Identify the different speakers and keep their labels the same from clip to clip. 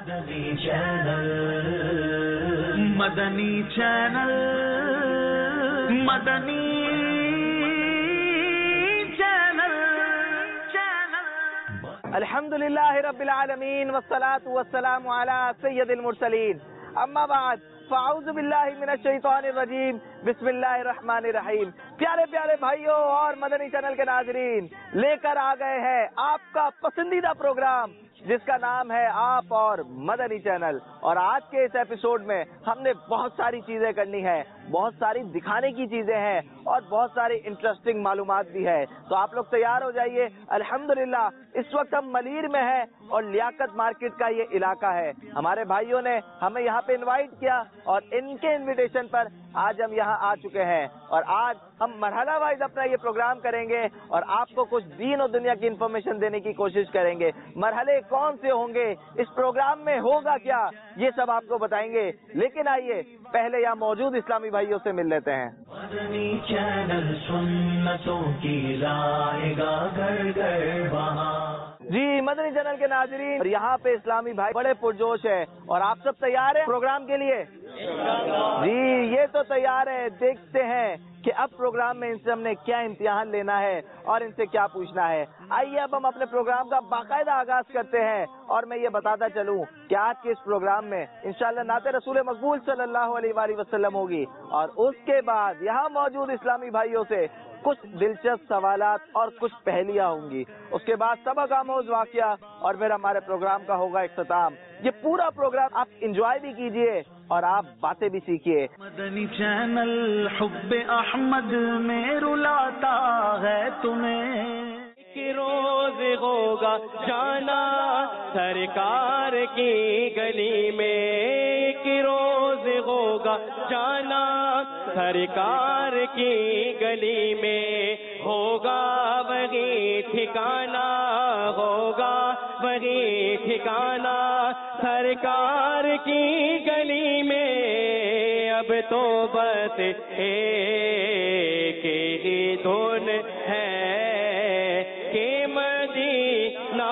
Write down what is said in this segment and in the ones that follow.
Speaker 1: مدنی channel مدنی channel مدنی channel
Speaker 2: الحمدللہ رب العالمین والصلاة والسلام علی سید المرسلین، اما بعد فاعوذ باللہ من الشیطان الرجیم، بسم اللہ الرحمن الرحیم۔ پیارے پیارے بھائیوں اور مدنی چینل کے ناظرین، لے کر آ گئے ہیں آپ کا پسندیدہ پروگرام جس کا نام ہے آپ اور مدنی چینل۔ اور آج کے اس ایپیسوڈ میں ہم نے بہت ساری چیزیں کرنی ہے، بہت ساری دکھانے کی چیزیں ہیں اور بہت ساری انٹرسٹنگ معلومات بھی ہے، تو آپ لوگ تیار ہو جائیے۔ الحمدللہ اس وقت ہم ملیر میں ہیں اور لیاقت مارکیٹ کا یہ علاقہ ہے۔ ہمارے بھائیوں نے ہمیں یہاں پہ انوائٹ کیا اور ان کے انویٹیشن پر آج ہم یہاں آ چکے ہیں، اور آج ہم مرحلہ وائز اپنا یہ پروگرام کریں گے اور آپ کو کچھ دین اور دنیا کی انفارمیشن دینے کی کوشش کریں گے۔ مرحلے کون سے ہوں گے، اس پروگرام میں ہوگا کیا، یہ سب آپ کو بتائیں گے، لیکن آئیے پہلے یہاں موجود اسلامی بھائیوں سے مل لیتے ہیں۔
Speaker 1: مدنی چینل سنتوں کی لائے گا گھر گھر وہاں۔
Speaker 2: جی مدنی چینل کے ناظرین، اور یہاں پہ اسلامی بھائی بڑے پرجوش ہیں، اور آپ سب تیار ہیں پروگرام کے لیے؟ جی یہ تو تیار ہے۔ دیکھتے ہیں کہ اب پروگرام میں ان سے ہم نے کیا امتحان لینا ہے اور ان سے کیا پوچھنا ہے۔ آئیے اب ہم اپنے پروگرام کا باقاعدہ آغاز کرتے ہیں، اور میں یہ بتاتا چلوں کہ آج کے اس پروگرام میں انشاءاللہ نعت رسول مقبول صلی اللہ علیہ وآلہ وسلم ہوگی، اور اس کے بعد یہاں موجود اسلامی بھائیوں سے کچھ دلچسپ سوالات اور کچھ پہلیاں ہوں گی۔ اس کے بعد سبق آموز واقعہ، اور پھر ہمارے پروگرام کا ہوگا اختتام۔ یہ پورا پروگرام آپ انجوائے بھی کیجئے اور آپ باتیں بھی سیکھیے۔
Speaker 1: مدنی چینل حب احمد میں رلاتا ہے تمہیں،
Speaker 3: ایک روز ہوگا جانا سرکار کی گلی میں، ایک روز ہوگا جانا سرکار کی گلی میں، ہوگا وہی ٹھکانہ، ہوگا وہی ٹھکانہ سرکار کی گلی میں۔ اب تو بس ایک ہی دھن ہے کہ مدینہ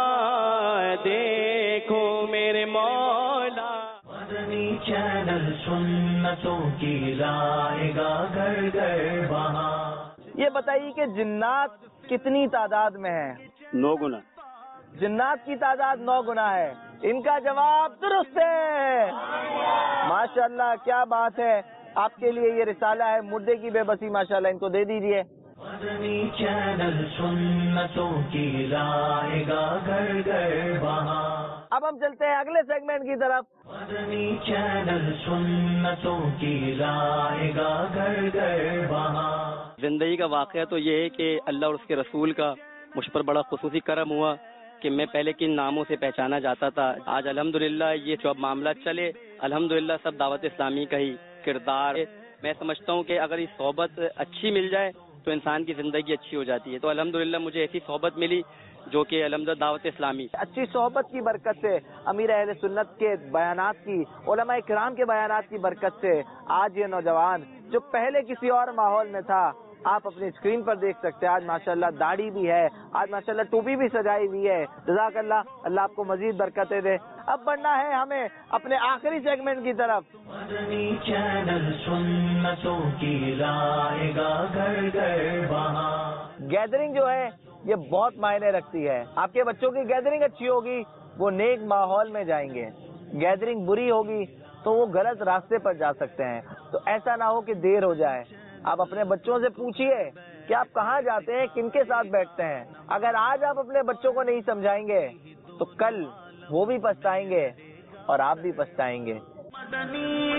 Speaker 3: دیکھو میرے مولا۔
Speaker 1: مدنی چینل سنتوں کی لائے گا گھر گھر وہاں۔
Speaker 2: یہ بتائیے کہ جنات کتنی تعداد میں ہیں؟
Speaker 4: 9 گنا۔
Speaker 2: جنات کی تعداد 9 گنا ہے۔ ان کا جواب درست ہے، ماشاءاللہ کیا بات ہے۔ آپ کے لیے یہ رسالہ ہے مردے کی بے بسی، ماشاءاللہ ان کو دے دیجئے۔
Speaker 1: مدنی چینل سنتوں کی لائے گا گھر گھر وہاں۔
Speaker 2: اب ہم چلتے ہیں اگلے سیگمنٹ کی طرف۔
Speaker 1: مدنی چینل سنتوں کی لائے گا گھر گھر وہاں۔
Speaker 4: زندگی کا واقعہ تو یہ ہے کہ اللہ اور اس کے رسول کا مجھ پر بڑا خصوصی کرم ہوا کہ میں پہلے کن ناموں سے پہچانا جاتا تھا۔ آج الحمدللہ یہ جو اب معاملات چلے، الحمدللہ سب دعوت اسلامی کا ہی کردار ہے۔ میں سمجھتا ہوں کہ اگر یہ صحبت اچھی مل جائے تو انسان کی زندگی اچھی ہو جاتی ہے۔ تو الحمدللہ مجھے ایسی صحبت ملی جو کہ الحمدللہ دعوت اسلامی۔
Speaker 2: اچھی صحبت کی برکت سے، امیر اہل سنت کے بیانات کی، علماء کرام کے بیانات کی برکت سے آج یہ نوجوان جو پہلے کسی اور ماحول میں تھا، آپ اپنی اسکرین پر دیکھ سکتے ہیں۔ آج ماشاءاللہ داڑھی بھی ہے، آج ماشاءاللہ ٹوپی بھی سجائی ہوئی ہے۔ جزاک اللہ، اللہ آپ کو مزید برکتیں دے۔ اب بڑھنا ہے ہمیں اپنے آخری سیگمنٹ کی طرف۔
Speaker 1: مدنی چینل سنتوں کی لائے گا گھر گھر وہاں۔
Speaker 2: گیدرنگ جو ہے یہ بہت معنی رکھتی ہے۔ آپ کے بچوں کی گیدرنگ اچھی ہوگی، وہ نیک ماحول میں جائیں گے۔ گیدرنگ بری ہوگی تو وہ غلط راستے پر جا سکتے ہیں۔ تو ایسا نہ ہو کہ دیر ہو جائے۔ آپ اپنے بچوں سے پوچھئے کہ آپ کہاں جاتے ہیں، کن کے ساتھ بیٹھتے ہیں۔ اگر آج آپ اپنے بچوں کو نہیں سمجھائیں گے تو کل وہ بھی پچھتائیں گے اور آپ بھی پچھتائیں گے۔
Speaker 1: مدنی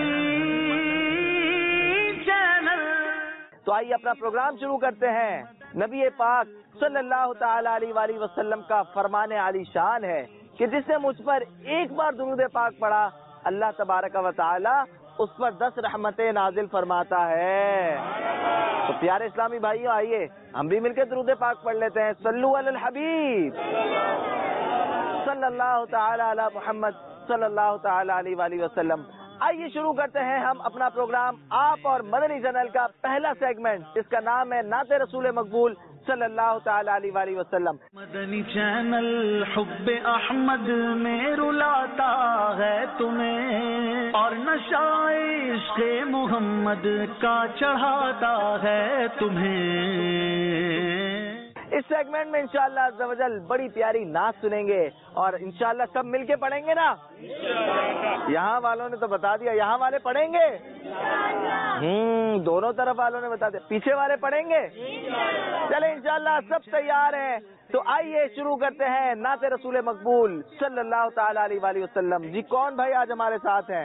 Speaker 1: چینل۔
Speaker 2: تو آئیے اپنا پروگرام شروع کرتے ہیں۔ نبی پاک صلی اللہ تعالی علیہ وآلہ وسلم کا فرمان عالی شان ہے کہ جس نے مجھ پر ایک بار درود پاک پڑھا، اللہ تبارک و تعالی اس پر 10 رحمتیں نازل فرماتا ہے۔ تو پیارے اسلامی بھائیوں، آئیے ہم بھی مل کے درود پاک پڑھ لیتے ہیں۔ صلو علی الحبیب صلی اللہ تعالی علی محمد صلی اللہ تعالی علیہ وآلہ وسلم۔ آئیے شروع کرتے ہیں ہم اپنا پروگرام آپ اور مدنی چینل کا پہلا سیگمنٹ، جس کا نام ہے نعت رسول مقبول صلی اللہ تعالی علیہ وآلہ وسلم.
Speaker 1: مدنی چینل حب احمد میں رلاتا ہے تمہیں، اور نشہ عشق محمد کا چڑھاتا ہے تمہیں.
Speaker 2: اس سیگمنٹ میں انشاءاللہ عز و جل بڑی پیاری نعت سنیں گے، اور انشاءاللہ سب مل کے پڑھیں گے نا. یہاں والوں نے تو بتا دیا، یہاں والے پڑھیں گے. دونوں طرف والوں نے بتا دیا، پیچھے والے پڑھیں گے. چلیں انشاءاللہ سب تیار ہیں تو آئیے شروع کرتے ہیں نعت رسول مقبول صلی اللہ تعالی علیہ وآلہ وسلم. جی کون بھائی آج ہمارے ساتھ ہیں؟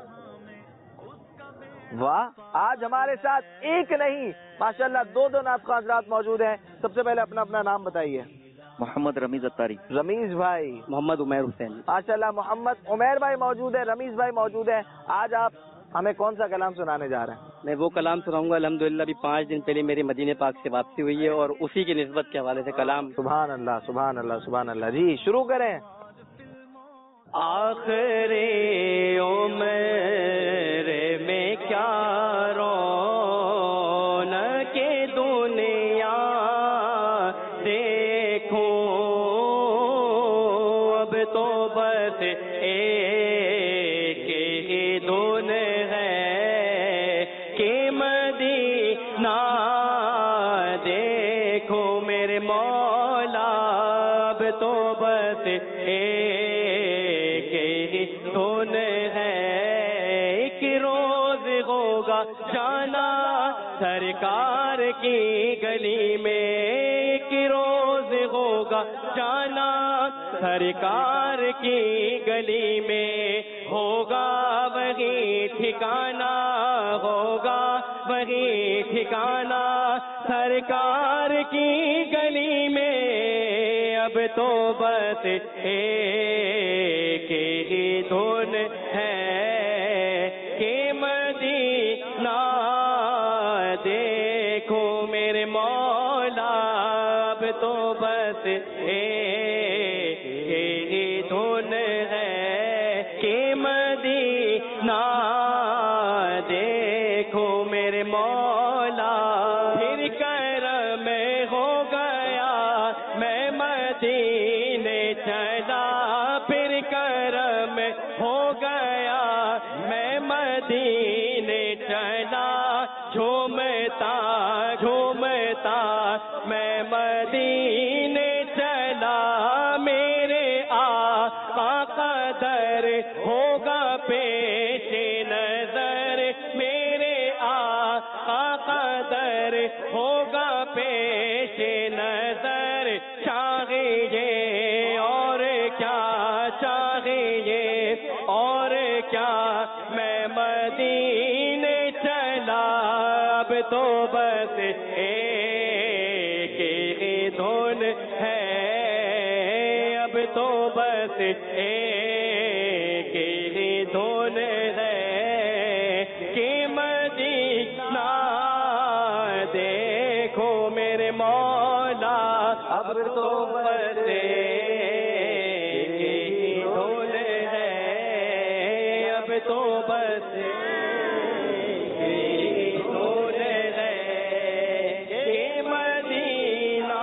Speaker 2: واہ، آج ہمارے ساتھ ایک نہیں ماشاءاللہ دو نعت خواں حضرات موجود ہیں. سب سے پہلے اپنا نام بتائیے.
Speaker 4: محمد رمیز اتاری.
Speaker 2: رمیز بھائی.
Speaker 4: محمد عمیر حسین.
Speaker 2: ماشاءاللہ محمد عمیر بھائی موجود ہے، رمیز بھائی موجود ہے. آج آپ ہمیں کون سا کلام سنانے جا رہے ہیں؟
Speaker 4: میں وہ کلام سناؤں گا الحمدللہ ابھی 5 دن پہلے میرے مدینہ پاک سے واپسی ہوئی ہے، اور اسی کی نسبت کے حوالے سے کلام.
Speaker 2: سبحان اللہ سبحان اللہ سبحان اللہ. جی شروع کریں.
Speaker 3: آخری عمر میں کیا رونق دنیا دیکھوں، اب تو بس ایک ہی دھن ہے کہ مدینہ دیکھوں میرے مولا، اب تو بس دھن ہے. ایک روز ہوگا جانا سرکار کی گلی میں، ایک روز ہوگا جانا سرکار کی گلی میں، ہوگا وہی ٹھکانہ، ہوگا وہی ٹھکانہ سرکار کی گلی میں. اب تو بس ایک ہی دھن ہے کہ مدینہ دیکھو میرے مولا، اب تو بس ایک ہی دھن ہے کہ مدینہ دیکھو میرے مولا. پھر کرم ہو گیا میں مدینے چلا، پھر کرم ہو گیا میں مدینے چلا، جھومتا جھومتا میں مدینے چلا. میرے آقا قدر ہوگا پیش نظر، میرے آقا قدر ہوگا پیش نظر. چاہیے اور کیا چاہیے اور کیا میں مدینے چلا، اب تو بس ایک ہی دھن ہے، اب تو بس ایک ہی دھن ہے کہ مدینہ دیکھو میرے مولا، اب تو بس ایک ہی دھن ہے، اب تو بس ایک ہی دھن ہے کہ مدینہ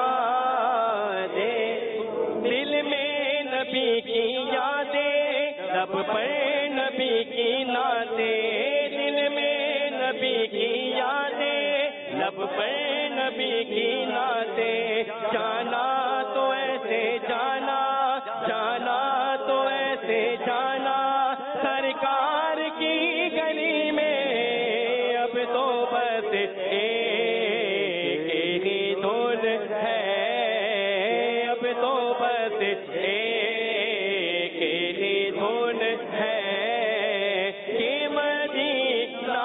Speaker 3: دیکھو. دل میں نبی کی یادیں، لب پر نبی کی نعتیں، دل میں نبی کی یادیں، لب پر نبی کی نعتیں. جانا تو ایسے جانا، جانا تو ایسے جانا سرکار کی گلی میں. اب تو بس ایک ہی دھن ہے، اب تو بس ایک ہی دھن ہے کہ مدینہ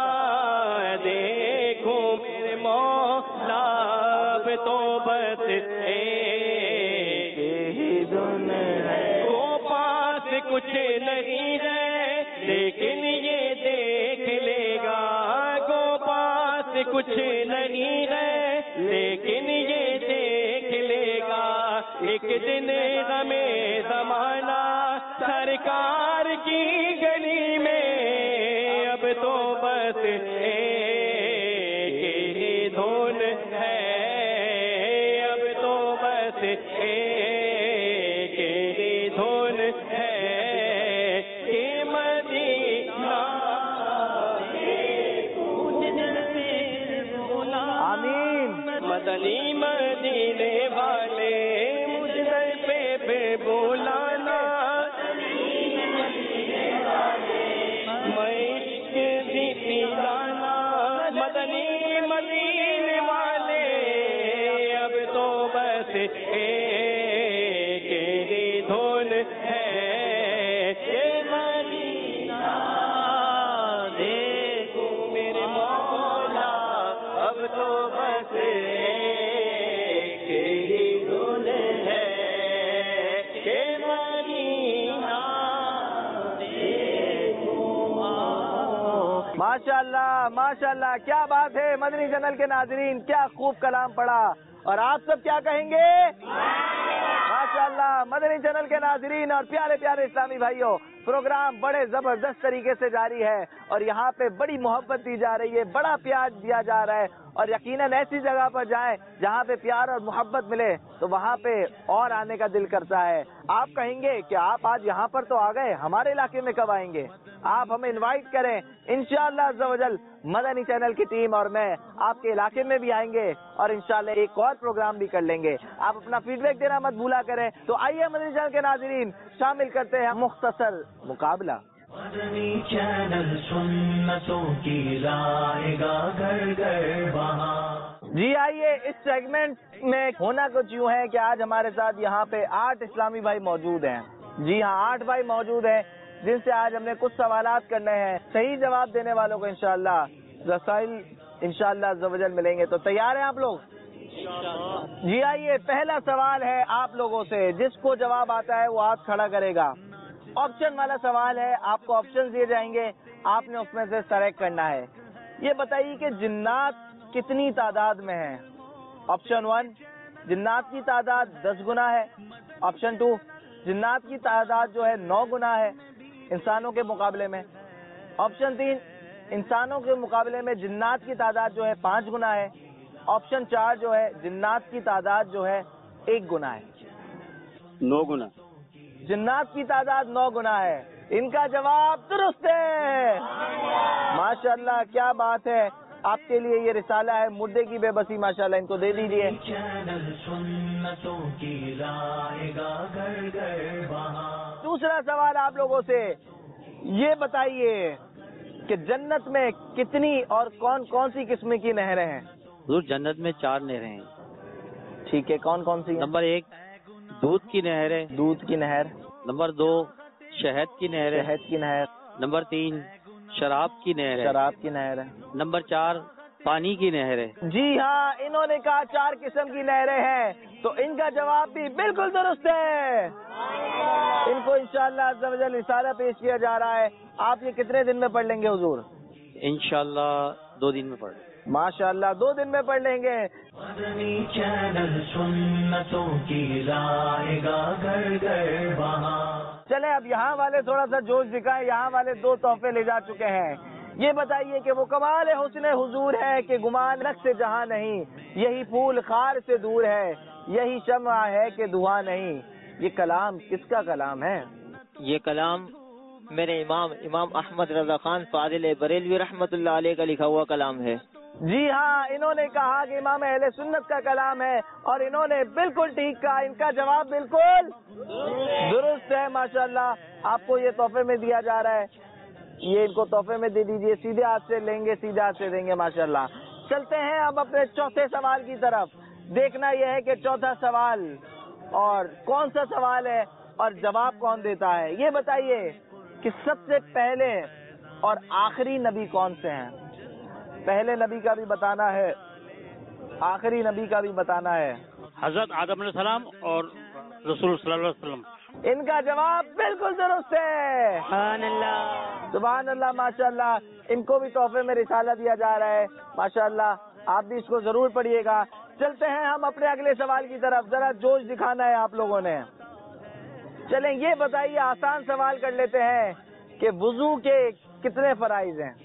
Speaker 3: دیکھو میرے مولا، اب تو بس ایک ہی دھن ہے. وہ پاس کچھ نہیں ہے لیکن یہ دیکھ لے گا، گو پاس کچھ نہیں ہے لیکن یہ دیکھ لے گا. ایک دن ہمیں زمانہ سرکار کی گلی میں، اب تو بس ایک ہی دھن ہے، ایک ہی دھن ہے یہ مدینہ دیکھو میرے مولا اب تو بس ایک ہی دھن ہے یہ مدینہ دیکھو.
Speaker 2: ماشاء اللہ کیا بات ہے. مدنی چینل کے ناظرین کیا خوب کلام پڑھا. اور آپ سب کیا کہیں گے؟ ماشاءاللہ. مدنی چینل کے ناظرین اور پیارے پیارے اسلامی بھائیوں، پروگرام بڑے زبردست طریقے سے جاری ہے اور یہاں پہ بڑی محبت دی جا رہی ہے، بڑا پیار دیا جا رہا ہے. اور یقیناً ایسی جگہ پر جائیں جہاں پہ پیار اور محبت ملے تو وہاں پہ اور آنے کا دل کرتا ہے. آپ کہیں گے کہ آپ آج یہاں پر تو آ گئے، ہمارے علاقے میں کب آئیں گے؟ آپ ہمیں انوائٹ کریں، انشاءاللہ عز و جل مدنی چینل کی ٹیم اور میں آپ کے علاقے میں بھی آئیں گے اور انشاءاللہ ایک اور پروگرام بھی کر لیں گے. آپ اپنا فیڈ بیک دینا مت بھولا کریں. تو آئیے مدنی چینل کے ناظرین شامل کرتے ہیں مختصر مقابلہ.
Speaker 1: مدنی چینل سنتوں کی لائے گا گھر گھر وہاں.
Speaker 2: جی آئیے، اس سیگمنٹ میں ہونا کچھ یوں ہے کہ آج ہمارے ساتھ یہاں پہ 8 اسلامی بھائی موجود ہیں. جی ہاں، 8 بھائی موجود ہیں جن سے آج ہم نے کچھ سوالات کرنے ہیں. صحیح جواب دینے والوں کو انشاءاللہ رسائل انشاءاللہ عز و جل ملیں گے. تو تیار ہیں آپ لوگ؟ جی آئیے، پہلا سوال ہے آپ لوگوں سے. جس کو جواب آتا ہے وہ ہاتھ کھڑا کرے گا. آپشن والا سوال ہے، آپ کو آپشن دیے جائیں گے، آپ نے اس میں سے سلیکٹ کرنا ہے. یہ بتائیے کہ جنات کتنی تعداد میں ہیں؟ آپشن 1 جنات کی تعداد 10 گنا ہے. آپشن 2 جنات کی تعداد جو ہے 9 گنا ہے انسانوں کے مقابلے میں. آپشن 3 انسانوں کے مقابلے میں جنات کی تعداد جو ہے 5 گنا ہے. آپشن 4 جو ہے جنات کی تعداد جو ہے 1 گنا ہے.
Speaker 4: 9 گنا.
Speaker 2: جنات کی تعداد 9 گنا ہے. ان کا جواب درست ہے. ماشاءاللہ کیا بات ہے. آپ کے لیے یہ رسالہ ہے مردے کی بے بسی، ماشاءاللہ ان کو دے دیجیے.
Speaker 1: چینل سنتوں کی لائے گا گھر گھر وہاں.
Speaker 2: دوسرا سوال آپ لوگوں سے، یہ بتائیے کہ جنت میں کتنی اور کون کون سی قسم کی نہریں ہیں؟
Speaker 5: حضور جنت میں 4 نہریں ہیں.
Speaker 2: ٹھیک ہے، کون کون سی ہیں؟
Speaker 5: نمبر 1 دودھ کی نہر ہے.
Speaker 2: دودھ کی نہر.
Speaker 5: نمبر 2 شہد کی نہر ہے.
Speaker 2: شہد کی نہر.
Speaker 5: نمبر 3 شراب کی نہر ہے.
Speaker 2: شراب کی نہر ہے.
Speaker 5: نمبر 4 پانی کی نہر ہے.
Speaker 2: جی ہاں، انہوں نے کہا 4 قسم کی نہریں ہیں، تو ان کا جواب بھی بالکل درست ہے. ان کو انشاءاللہ عز و جل رسالہ پیش کیا جا رہا ہے. آپ یہ کتنے دن میں پڑھ لیں گے حضور؟
Speaker 5: انشاءاللہ 2 دن میں پڑھ لیں.
Speaker 2: ماشاءاللہ 2 دن میں پڑھ لیں گے.
Speaker 1: مدنی چینل سنتوں کی لائے گا گھر گھر وہاں.
Speaker 2: چلے اب یہاں والے تھوڑا سا جوش دکھائیں. یہاں والے 2 تحفے لے جا چکے ہیں. یہ بتائیے کہ وہ کمال حسن حضور ہے کہ گمان رخ سے جہاں نہیں، یہی پھول خار سے دور ہے، یہی شمع ہے کہ دھواں نہیں. یہ کلام کس کا کلام ہے؟
Speaker 5: یہ کلام میرے امام احمد رضا خان فاضل بریلوی رحمۃ اللہ علیہ کا لکھا ہوا کلام ہے.
Speaker 2: جی ہاں، انہوں نے کہا کہ امام اہل سنت کا کلام ہے اور انہوں نے بالکل ٹھیک کہا. ان کا جواب بالکل درست ہے. ماشاءاللہ آپ کو یہ تحفے میں دیا جا رہا ہے. یہ ان کو تحفے میں دے دیجئے. سیدھے ہاتھ سے لیں گے، سیدھے ہاتھ سے دیں گے. ماشاءاللہ. چلتے ہیں اب اپنے چوتھے سوال کی طرف. دیکھنا یہ ہے کہ چوتھا سوال اور کون سا سوال ہے اور جواب کون دیتا ہے. یہ بتائیے کہ سب سے پہلے اور آخری نبی کون سے ہیں؟ پہلے نبی کا بھی بتانا ہے، آخری نبی کا بھی بتانا ہے.
Speaker 6: حضرت آدم علیہ السلام اور رسول صلی اللہ علیہ وسلم.
Speaker 2: ان کا جواب بالکل درست ہے.
Speaker 5: سبحان اللہ.
Speaker 2: سبحان اللہ. ماشاءاللہ ان کو بھی تحفے میں رسالہ دیا جا رہا ہے. ماشاءاللہ آپ بھی اس کو ضرور پڑھیے گا. چلتے ہیں ہم اپنے اگلے سوال کی طرف. ذرا جوش دکھانا ہے آپ لوگوں نے. چلیں یہ بتائیے، آسان سوال کر لیتے ہیں کہ وضو کے کتنے فرائض ہیں؟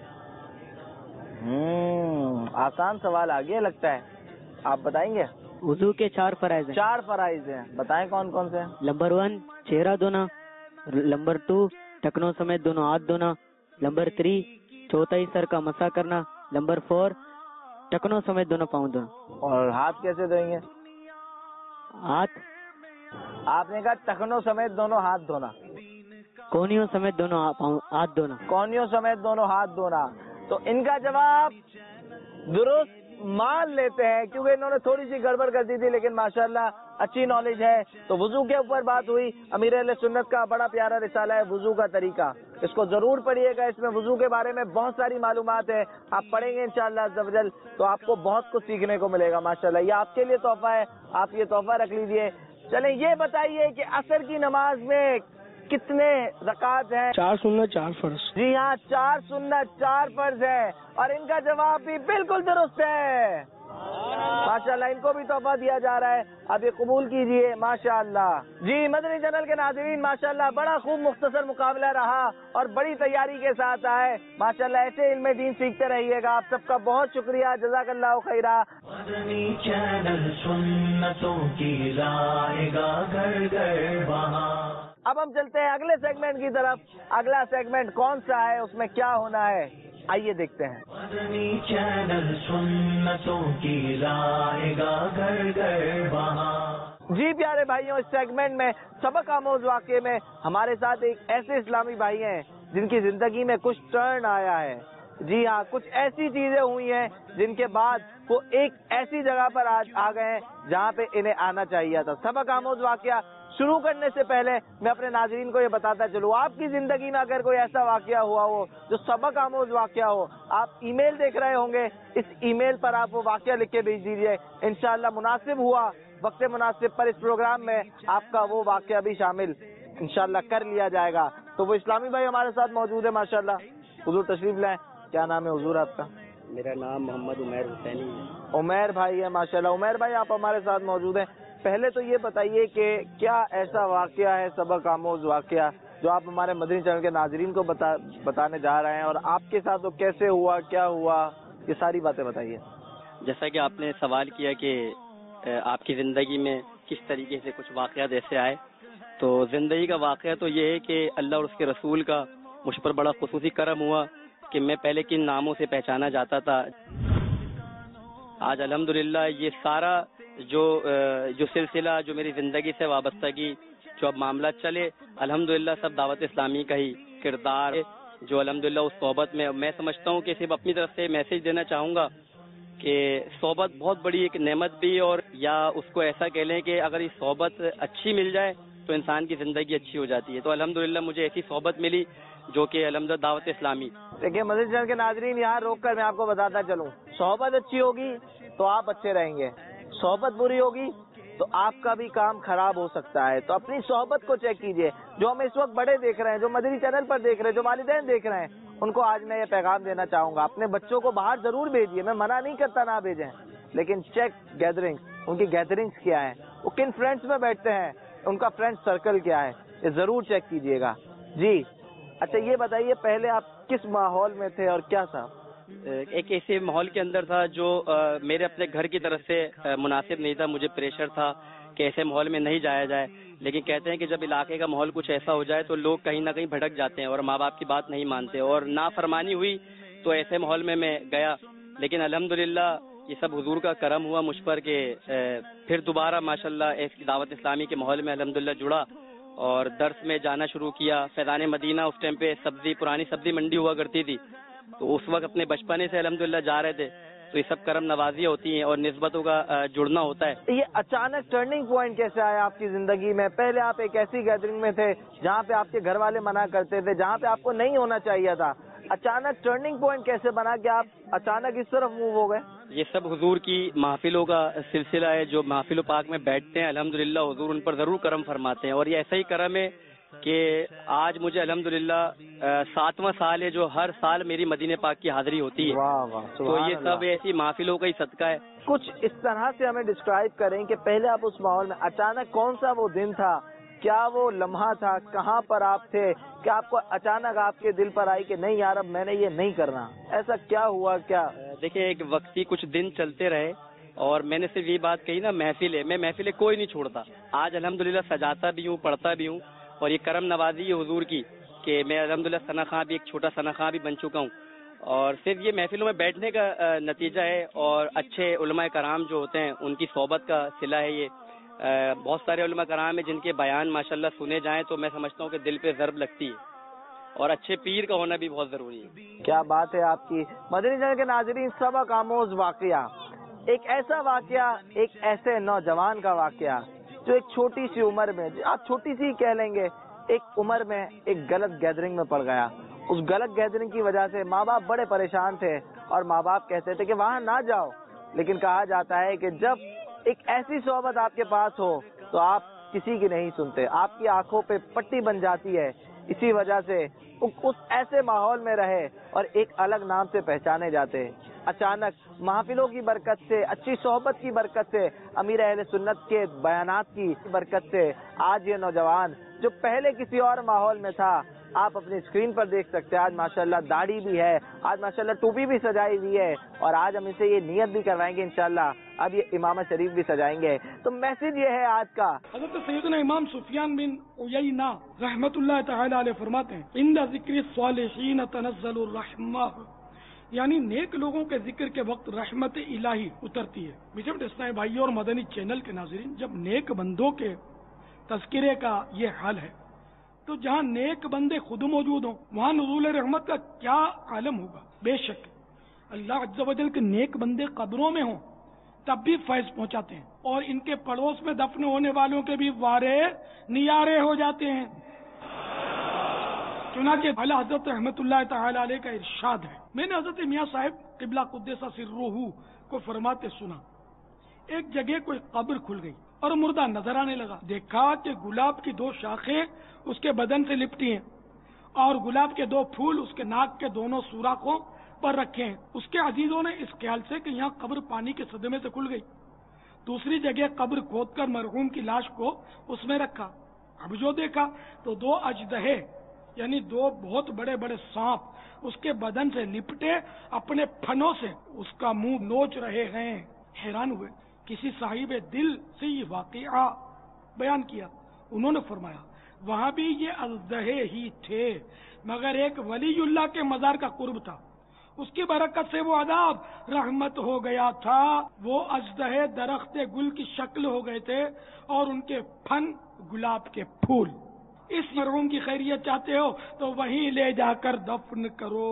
Speaker 2: آسان سوال آگے لگتا ہے. آپ بتائیں گے؟
Speaker 7: وضو کے 4 فرائض ہیں.
Speaker 2: 4 فرائض ہیں. بتائیں کون کون سے ہیں؟
Speaker 7: نمبر 1 چہرہ دھونا. نمبر 2 ٹکنوں سمیت دونوں ہاتھ دھونا. نمبر 3 چوتھائی سر کا مسح کرنا. نمبر 4 ٹکنوں سمیت دونوں پاؤں دھونا.
Speaker 2: اور ہاتھ کیسے دھوئیں گے؟
Speaker 7: ہاتھ
Speaker 2: آپ نے کہا ٹکنوں سمیت دونوں ہاتھ دھونا.
Speaker 7: کونیوں سمیت دونوں ہاتھ دھونا.
Speaker 2: کونیوں سمیت دونوں ہاتھ دھونا. تو ان کا جواب درست मान लेते हैं, क्योंकि इन्होंने थोड़ी सी गड़बड़ कर दी थी, लेकिन माशाल्लाह अच्छी नॉलेज है। तो वुजू के ऊपर बात हुई। अमीर अहले सुन्नत का बड़ा प्यारा रिसाला है वुजू का तरीका, इसको जरूर पढ़िएगा। इसमें वुजू के बारे में बहुत सारी मालूमात है, आप पढ़ेंगे इंशाअल्लाह अज़्ज़ा वजल तो आपको बहुत कुछ सीखने को मिलेगा माशाल्लाह। ये आपके लिए तोहफा है, आप ये तोहफा रख लीजिए। चलें, ये बताइए कि असर की नमाज में कितने रकात हैं?
Speaker 8: 4 सुन्नत 4 फर्ज।
Speaker 2: जी हाँ, 4 सुन्नत 4 फर्ज है, और इनका जवाब भी बिल्कुल दुरुस्त है माशाल्लाह। इनको भी तोहफा दिया जा रहा है, अब ये कबूल कीजिए माशाल्लाह। जी मदनी चैनल के नाज़रीन, माशाल्लाह बड़ा खूब मुख्तसर मुकाबला रहा और बड़ी तैयारी के साथ आए माशाल्लाह। ऐसे इल्म दीन सीखते रहिएगा। आप सबका बहुत शुक्रिया, जज़ाकल्लाहु खैरा।
Speaker 1: मदनी चैनल सुन्नतों की लाएगा घर घर वहाँ।
Speaker 2: अब हम चलते हैं अगले सेगमेंट की तरफ। अगला सेगमेंट कौन सा है, उसमें क्या होना है, आइए देखते हैं।
Speaker 1: मदनी चैनल सुन्नतों की लाएगा घर घर वहाँ।
Speaker 2: जी प्यारे भाइयों, इस सेगमेंट में सबक आमोज वाक़े में हमारे साथ एक ऐसे इस्लामी भाई हैं जिनकी जिंदगी में कुछ टर्न आया है। जी हाँ, कुछ ऐसी चीजें हुई हैं जिनके बाद वो एक ऐसी जगह पर आ गए हैं जहाँ पे इन्हें आना चाहिए था। सबक आमोज वाक़या शुरू करने से पहले मैं अपने नाज़रीन को ये बताता चलूँ, आपकी जिंदगी में अगर कोई ऐसा वाक़या हुआ हो जो सबक आमोज वाक़या हो, आप ईमेल देख रहे होंगे, इस ईमेल पर आप वो वाक़या लिख के भेज दीजिए। इंशाअल्लाह मुनासिब हुआ वक्त मुनासिब पर इस प्रोग्राम में आपका वो वाक़या भी शामिल इंशाअल्लाह कर लिया जाएगा। तो वो इस्लामी भाई हमारे साथ मौजूद है माशाअल्लाह। हुजूर तशरीफ लाएं। क्या नाम है हुजूर आपका?
Speaker 4: मेरा नाम मोहम्मद उमैर हुसैनी है।
Speaker 2: उमैर भाई है माशाल्लाह। उमैर भाई आप हमारे साथ मौजूद हैं। पहले तो ये बताइए कि क्या ऐसा वाक़या है, सबक आमोज वाक़या, जो आप हमारे मदनी चैनल के नाज़रीन को बताने जा रहे हैं, और आपके साथ वो कैसे हुआ, क्या हुआ, ये सारी बातें बताइए।
Speaker 4: जैसा कि आपने सवाल किया कि आपकी ज़िंदगी में किस तरीके से कुछ वाक़यात ऐसे आए, तो ज़िंदगी का वाक़या तो ये है कि अल्लाह और उसके रसूल का मुझ पर बड़ा खुसूसी करम हुआ कि मैं पहले किन नामों से पहचाना जाता था, आज अल्हम्दुलिल्लाह ये सारा जो सिलसिला जो मेरी ज़िंदगी से वाबस्तगी जो अब मामला चले, अल्हम्दुलिल्लाह सब दावत इस्लामी का ही किरदार है, जो अल्हम्दुलिल्लाह उस सोहबत में मैं समझता हूँ कि सिर्फ अपनी तरफ से मैसेज देना चाहूँगा कि सोहबत बहुत बड़ी एक नेमत भी, और या उसको ऐसा कह लें कि अगर ये सोहबत अच्छी मिल जाए तो इंसान की ज़िंदगी अच्छी हो जाती है। तो अल्हम्दुलिल्लाह मुझे ऐसी सोहबत मिली जो कि अल्हम्दुलिल्लाह दावत इस्लामी।
Speaker 2: देखिए मदनी चैनल के नाज़रीन, यहाँ रोक कर मैं आपको बताता चलूँ, सोहबत अच्छी होगी तो आप अच्छे रहेंगे, सोहबत बुरी होगी तो आपका भी काम खराब हो सकता है। तो अपनी सोहबत को चेक कीजिए। जो हम इस वक्त बड़े देख रहे हैं, जो मदनी चैनल पर देख रहे हैं, जो वालिदैन देख रहे हैं, उनको आज मैं ये पैगाम देना चाहूंगा, अपने बच्चों को बाहर जरूर भेजिए, मैं मना नहीं करता ना भेजें, लेकिन चेक गैदरिंग्स, उनकी गैदरिंग्स क्या है, वो किन फ्रेंड्स में बैठते हैं, उनका फ्रेंड सर्कल क्या है, ये जरूर चेक कीजिएगा। जी अच्छा, ये बताइए पहले आप किस माहौल में थे और क्या था?
Speaker 4: एक ऐसे माहौल के अंदर था जो मेरे अपने घर की तरफ से मुनासिब नहीं था। मुझे प्रेशर था कि ऐसे माहौल में नहीं जाया जाए, लेकिन कहते हैं कि जब इलाके का माहौल कुछ ऐसा हो जाए तो लोग कहीं ना कहीं भटक जाते हैं और माँ बाप की बात नहीं मानते, और नाफरमानी हुई तो ऐसे माहौल में मैं गया। लेकिन अल्हम्दुलिल्लाह ये सब हुजूर का करम हुआ मुझ पर कि फिर दोबारा माशाल्लाह एक दावत इस्लामी के माहौल में अल्हम्दुलिल्लाह जुड़ा और दर्स में जाना शुरू किया। फैज़ान मदीना उस टाइम पे पुरानी सब्जी मंडी हुआ करती थी, तो उस वक्त अपने बचपने से अल्हम्दुलिल्लाह जा रहे थे। तो ये सब करम नवाजियाँ होती हैं और निस्बतों का जुड़ना होता है।
Speaker 2: ये अचानक टर्निंग पॉइंट कैसे आया आपकी जिंदगी में? पहले आप एक ऐसी गैदरिंग में थे जहाँ पे आपके घर वाले मना करते थे, जहाँ पे आपको नहीं होना चाहिए था, अचानक टर्निंग पॉइंट कैसे बना कि आप अचानक इस तरफ मूव हो गए?
Speaker 4: ये सब हुजूर की महफिलों का सिलसिला है। जो महफिल पाक में बैठते हैं अल्हम्दुलिल्लाह हुजूर उन पर जरूर करम फरमाते हैं, और ये ऐसा ही करम है कि आज मुझे अल्हम्दुलिल्लाह 7वां साल है जो हर साल मेरी मदीने पाक की हाजिरी होती है।
Speaker 2: वाह वाह,
Speaker 4: तो ये सब ऐसी महफिलों का ही सदका है।
Speaker 2: कुछ इस तरह से हमें डिस्क्राइब करें कि पहले आप उस माहौल में अचानक कौन सा वो दिन था, क्या वो लम्हा था, कहाँ पर आप थे, क्या आपको अचानक आपके दिल पर आई कि नहीं यार अब मैंने ये नहीं करना, ऐसा क्या हुआ? क्या
Speaker 4: देखिए, एक वक्ती कुछ दिन चलते रहे और मैंने सिर्फ ये बात कही ना, महफिल है, मैं महफिल कोई नहीं छोड़ता। आज अल्हम्दुलिल्लाह सजाता भी हूँ, पढ़ता भी हूँ, और ये करम नवाजी है हुजूर की कि मैं अल्हम्दुलिल्लाह सना खां भी, एक छोटा सना खां भी बन चुका हूँ। और सिर्फ ये महफिलों में बैठने का नतीजा है, और अच्छे उलमा कराम जो होते हैं उनकी सोहबत का सिला है ये। बहुत सारे उलमा कराम है जिनके बयान माशाल्लाह सुने जाएं तो मैं समझता हूँ कि दिल पे ज़र्ब लगती है, और अच्छे पीर का होना भी बहुत जरूरी है।
Speaker 2: क्या बात है आपकी। मदनी चैनल के नाज़रीन, सबक आमोज वाक़या ایک ایسا واقعہ، ایک ایسے نوجوان کا واقعہ جو ایک چھوٹی سی عمر میں، آپ چھوٹی سی کہہ لیں گے، ایک عمر میں ایک غلط گیدرنگ میں پڑ گیا. اس غلط گیدرنگ کی وجہ سے ماں باپ بڑے پریشان تھے اور ماں باپ کہتے تھے کہ وہاں نہ جاؤ، لیکن کہا جاتا ہے کہ جب ایک ایسی صحبت آپ کے پاس ہو تو آپ کسی کی نہیں سنتے، آپ کی آنکھوں پہ پٹی بن جاتی ہے. اسی وجہ سے اس ایسے ماحول میں رہے اور ایک الگ نام سے پہچانے جاتے. اچانک محفلوں کی برکت سے، اچھی صحبت کی برکت سے، امیر اہل سنت کے بیانات کی برکت سے آج یہ نوجوان جو پہلے کسی اور ماحول میں تھا، آپ اپنی اسکرین پر دیکھ سکتے ہیں آج ماشاءاللہ داڑھی بھی ہے، آج ماشاءاللہ ٹوپی بھی سجائی ہوئی ہے، اور آج ہم اسے یہ نیت بھی کروائیں گے انشاءاللہ اب یہ امام شریف بھی سجائیں گے. تو میسج یہ ہے آج کا.
Speaker 8: حضرت سیدنا امام سفیان بن عیینہ رحمت اللہ تعالی علیہ فرماتے ہیں عند ذکر الصالحین تنزل الرحمہ، یعنی نیک لوگوں کے ذکر کے وقت رحمت الہی اترتی ہے. میٹھے اسلامی بھائیوں اور مدنی چینل کے ناظرین، جب نیک بندوں کے تذکرے کا یہ حال ہے تو جہاں نیک بندے خود موجود ہوں وہاں نزول رحمت کا کیا عالم ہوگا. بے شک اللہ عز و جل کے نیک بندے قبروں میں ہوں تب بھی فیض پہنچاتے ہیں، اور ان کے پڑوس میں دفن ہونے والوں کے بھی وارے نیارے ہو جاتے ہیں. چنانچہ اعلی حضرت رحمت اللہ تعالی علیہ کا ارشاد ہے. میں نے حضرت میاں صاحب قبلہ قدس سرہ کو فرماتے سنا، ایک جگہ کوئی قبر کھل گئی اور مردہ نظر آنے لگا. دیکھا کہ گلاب کی 2 شاخیں اس کے بدن سے لپٹی ہیں اور گلاب کے 2 پھول اس کے ناک کے دونوں سوراخوں پر رکھے ہیں. اس کے عزیزوں نے اس خیال سے کہ یہاں قبر پانی کے صدمے سے کھل گئی، دوسری جگہ قبر کھود کر مرحوم کی لاش کو اس میں رکھا. اب جو دیکھا تو 2 اژدہے یعنی 2 بہت بڑے بڑے سانپ اس کے بدن سے لپٹے اپنے پھنوں سے اس کا منہ نوچ رہے ہیں. حیران ہوئے. کسی صاحب دل سے یہ واقعہ بیان کیا. انہوں نے فرمایا وہاں بھی یہ اژدہے ہی تھے، مگر ایک ولی اللہ کے مزار کا قرب تھا، اس کی برکت سے وہ عذاب رحمت ہو گیا تھا. وہ اژدہے درخت گل کی شکل ہو گئے تھے اور ان کے پھن گلاب کے پھول. اس مرحوم کی خیریت چاہتے ہو تو وہیں لے جا کر دفن کرو.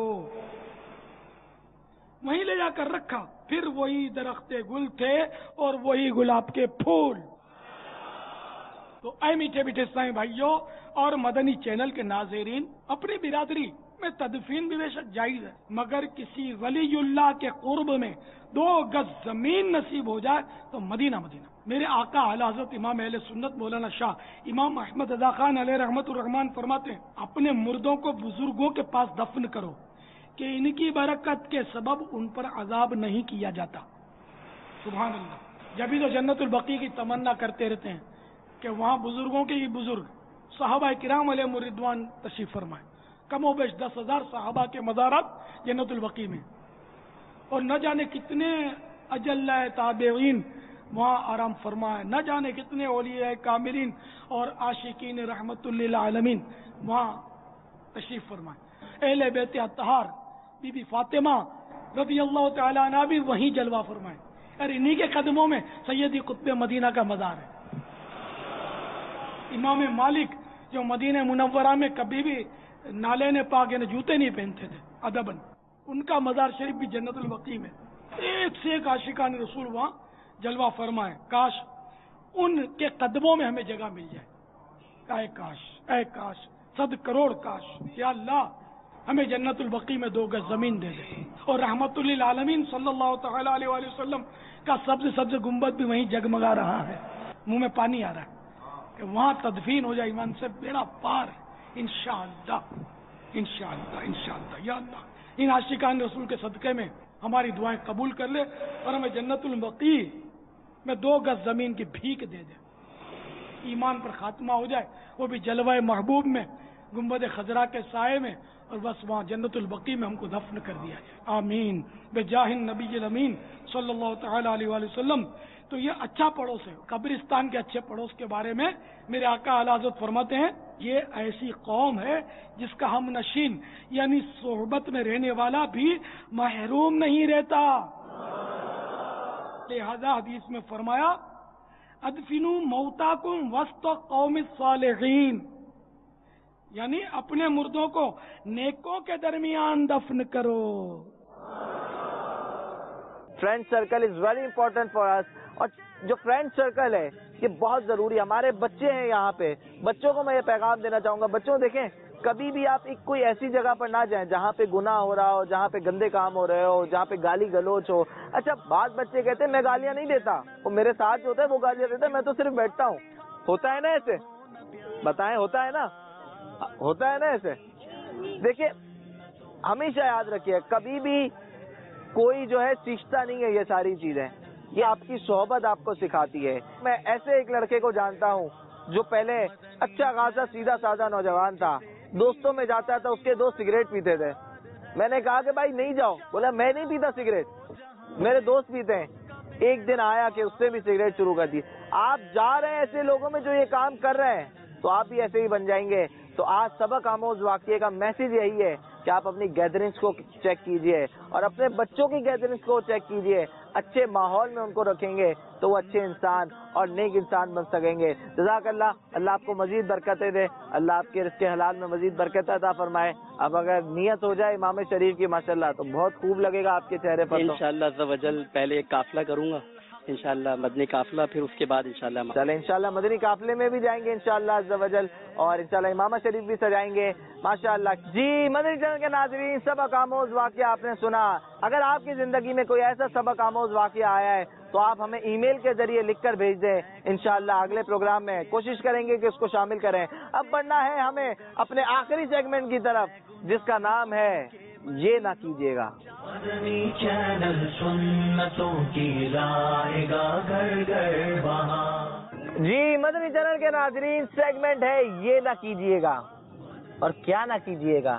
Speaker 8: وہیں لے جا کر رکھا، پھر وہی درخت گل تھے اور وہی گلاب کے پھول. تو اے میٹھے میٹھے اسلامی بھائیوں اور مدنی چینل کے ناظرین، اپنی برادری میں تدفین بھی بے شک جائز ہے، مگر کسی ولی اللہ کے قرب میں 2 گز زمین نصیب ہو جائے تو مدینہ مدینہ. میرے آقا اعلی حضرت امام اہل سنت مولانا شاہ امام احمد رضا خان علیہ رحمت الرحمان فرماتے ہیں اپنے مردوں کو بزرگوں کے پاس دفن کرو کہ ان کی برکت کے سبب ان پر عذاب نہیں کیا جاتا. سبحان اللہ. جبھی تو جنت البقیع کی تمنا کرتے رہتے ہیں کہ وہاں بزرگوں کے ہی بزرگ صحابہ کرام علیہ رضوان تشریف فرمائے. کم و بیش 10,000 صحابہ کے مزارات جنت البقیع میں، اور نہ جانے کتنے اجلہ تابعین وہاں آرام فرمائے، نہ جانے کتنے اولیاء کاملین اور عاشقین رحمت للعالمین وہاں تشریف فرمائے. اہل بیت اطہار بی بی فاطمہ رضی اللہ تعالی عنہ بھی وہیں جلوہ فرمائے، اور انہی کے قدموں میں سیدی قطب مدینہ کا مزار ہے. امام مالک جو مدینہ منورہ میں کبھی بھی نالے نے پاک یعنی جوتے نہیں پہنتے تھے ادبن، ان کا مزار شریف بھی جنت البقیع میں. ایک سے ایک عاشقان رسول وہاں جلوہ فرمائے. کاش ان کے قدموں میں ہمیں جگہ مل جائے. اے کاش، اے کاش، 100 کروڑ کاش. یا اللہ ہمیں جنت البقیع میں 2 گز زمین دے دے. اور رحمت للعالمین صلی اللہ تعالی علیہ وآلہ وسلم کا سبز گنبد بھی وہیں جگمگا رہا ہے. منہ میں پانی آ رہا ہے کہ وہاں تدفین ہو جائے. ایمان سے بیڑا پار انشاءاللہ، انشاءاللہ، انشاءاللہ. یا اللہ ان عاشقان رسول کے صدقے میں ہماری دعائیں قبول کر لے اور ہمیں جنت البقیع میں 2 گز زمین کی بھیک دے دے. ایمان پر خاتمہ ہو جائے، وہ بھی جلوہ محبوب میں گنبد خضرا کے سائے میں، اور بس وہاں جنت البقیع میں ہم کو دفن کر دیا جائے. آمین بجاہ النبی الامین صلی اللہ تعالی علیہ وآلہ وسلم. تو یہ اچھا پڑوس ہے. قبرستان کے اچھے پڑوس کے بارے میں میرے آقا اعلی حضرت فرماتے ہیں یہ ایسی قوم ہے جس کا ہم نشین یعنی صحبت میں رہنے والا بھی محروم نہیں رہتا. لہذا حدیث میں فرمایا ادفنوا موتاکم وسط قوم الصالحین، یعنی اپنے مردوں کو نیکوں کے درمیان دفن کرو.
Speaker 2: Friend circle is very important for us. اور جو فرینڈ سرکل ہے یہ بہت ضروری ہے. ہمارے بچے ہیں یہاں پہ, بچوں کو میں یہ پیغام دینا چاہوں گا, بچوں دیکھیں کبھی بھی آپ کوئی ایسی جگہ پر نہ جائیں جہاں پہ گناہ ہو رہا ہو, جہاں پہ گندے کام ہو رہے ہو, جہاں پہ گالی گلوچ ہو. اچھا بعض بچے کہتے ہیں میں گالیاں نہیں دیتا, وہ میرے ساتھ جو ہوتا ہے وہ گالیاں دیتا ہے, میں تو صرف بیٹھتا ہوں. ہوتا ہے نا ایسے؟ بتائیں, ہوتا ہے نا, ہوتا ہے نا ایسے؟ دیکھیے ہمیشہ یاد رکھیے کبھی بھی کوئی جو ہے سیکھتا نہیں ہے یہ ساری چیزیں, یہ آپ کی صحبت آپ کو سکھاتی ہے. میں ایسے ایک لڑکے کو جانتا ہوں جو پہلے اچھا خاصا سیدھا سادہ نوجوان تھا, دوستوں میں جاتا تھا, اس کے دوست سگریٹ پیتے تھے. میں نے کہا کہ بھائی نہیں جاؤ, بولا میں نہیں پیتا سگریٹ, میرے دوست پیتے ہیں. ایک دن آیا کہ اس سے بھی سگریٹ شروع کر دی. آپ جا رہے ہیں ایسے لوگوں میں جو یہ کام کر رہے ہیں تو آپ بھی ایسے ہی بن جائیں گے. تو آج سبق آموز واقعے کا میسج یہی ہے کہ آپ اپنی گیدرنگز کو چیک کیجئے اور اپنے بچوں کی گیدرنگز کو چیک کیجئے. اچھے ماحول میں ان کو رکھیں گے تو وہ اچھے انسان اور نیک انسان بن سکیں گے. جزاک اللہ, اللہ آپ کو مزید برکتیں دے, اللہ آپ کے رزق حلال میں مزید برکت عطا فرمائے. اب اگر نیت ہو جائے امام شریف کی ماشاءاللہ تو بہت خوب لگے گا آپ کے چہرے پر.
Speaker 4: انشاءاللہ عز و جل پہلے ایک قافلہ کروں گا انشاءاللہ, مدنی قافلہ, پھر اس کے بعد انشاءاللہ
Speaker 2: چلیں انشاءاللہ مدنی قافلے میں بھی جائیں گے انشاءاللہ عز و جل, اور انشاءاللہ امامہ شریف بھی سجائیں گے ماشاءاللہ. جی مدنی چینل کے ناظرین, سبق آموز واقعہ آپ نے سنا. اگر آپ کی زندگی میں کوئی ایسا سبق آموز واقعہ آیا ہے تو آپ ہمیں ای میل کے ذریعے لکھ کر بھیج دیں. انشاءاللہ اگلے پروگرام میں کوشش کریں گے کہ اس کو شامل کریں. اب بڑھنا ہے ہمیں اپنے آخری سیگمنٹ کی طرف جس کا نام ہے یہ نہ کیجیے گا.
Speaker 1: مدنی چینل سنتوں کی لائے گا گھر گھر وہاں.
Speaker 2: جی مدنی چینل کے ناظرین, سیگمنٹ ہے یہ نہ کیجیے گا. اور کیا نہ کیجیے گا؟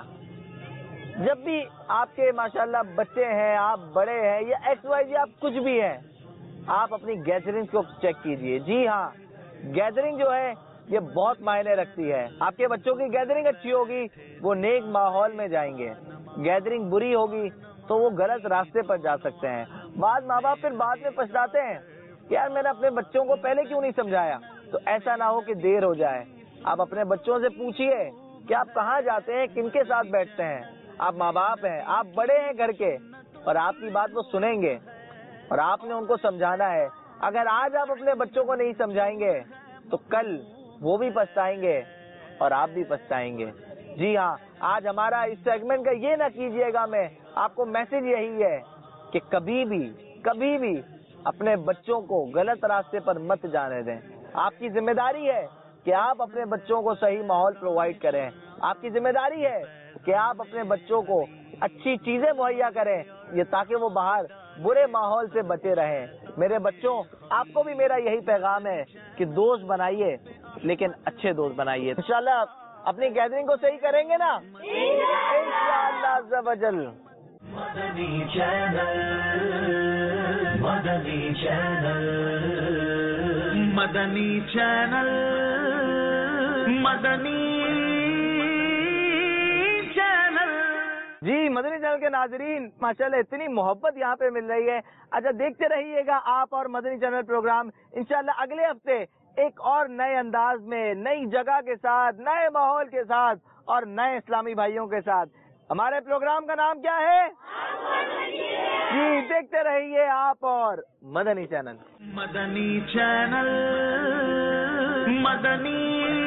Speaker 2: جب بھی آپ کے ماشاءاللہ بچے ہیں, آپ بڑے ہیں یا ایکس وائی جی آپ کچھ بھی ہیں, آپ اپنی گیدرنگ کو چیک کیجئے. جی ہاں, گیدرنگ جو ہے یہ بہت معنی رکھتی ہے. آپ کے بچوں کی گیدرنگ اچھی ہوگی وہ نیک ماحول میں جائیں گے, گیدرنگ بری ہوگی تو وہ غلط راستے پر جا سکتے ہیں. بعض ماں باپ پھر بعد میں پچھتاتے ہیں کہ یار میں نے اپنے بچوں کو پہلے کیوں نہیں سمجھایا. تو ایسا نہ ہو کہ دیر ہو جائے. آپ اپنے بچوں سے پوچھئے کہ آپ کہاں جاتے ہیں, کن کے ساتھ بیٹھتے ہیں. آپ ماں باپ ہیں, آپ بڑے ہیں گھر کے, اور آپ کی بات وہ سنیں گے اور آپ نے ان کو سمجھانا ہے. اگر آج آپ اپنے بچوں کو نہیں سمجھائیں گے تو کل وہ بھی پچھتائیں گے اور آپ بھی پچھتائیں گے. جی ہاں, آج ہمارا اس سیگمنٹ کا یہ نہ کیجیے گا میں آپ کو میسج یہی ہے کہ کبھی بھی اپنے بچوں کو غلط راستے پر مت جانے دیں. آپ کی ذمہ داری ہے کہ آپ اپنے بچوں کو صحیح ماحول پرووائڈ کریں. آپ کی ذمہ داری ہے کہ آپ اپنے بچوں کو اچھی چیزیں مہیا کریں یہ تاکہ وہ باہر برے ماحول سے بچے رہیں. میرے بچوں, آپ کو بھی میرا یہی پیغام ہے کہ دوست بنائیے لیکن اچھے دوست بنائیے. انشاءاللہ اپنی گیدرنگ کو صحیح کریں گے نا انشاءاللہ عز و جل.
Speaker 1: مدنی چینل, مدنی چینل, مدنی چینل, مدنی چینل.
Speaker 2: جی مدنی چینل کے ناظرین, ماشاءاللہ اتنی محبت یہاں پہ مل رہی ہے. اچھا دیکھتے رہیے گا آپ اور مدنی چینل پروگرام. انشاءاللہ اگلے ہفتے ایک اور نئے انداز میں, نئی جگہ کے ساتھ, نئے ماحول کے ساتھ اور نئے اسلامی بھائیوں کے ساتھ. ہمارے پروگرام کا نام کیا ہے؟ جی دیکھتے رہیے آپ اور مدنی چینل.
Speaker 1: مدنی چینل, مدنی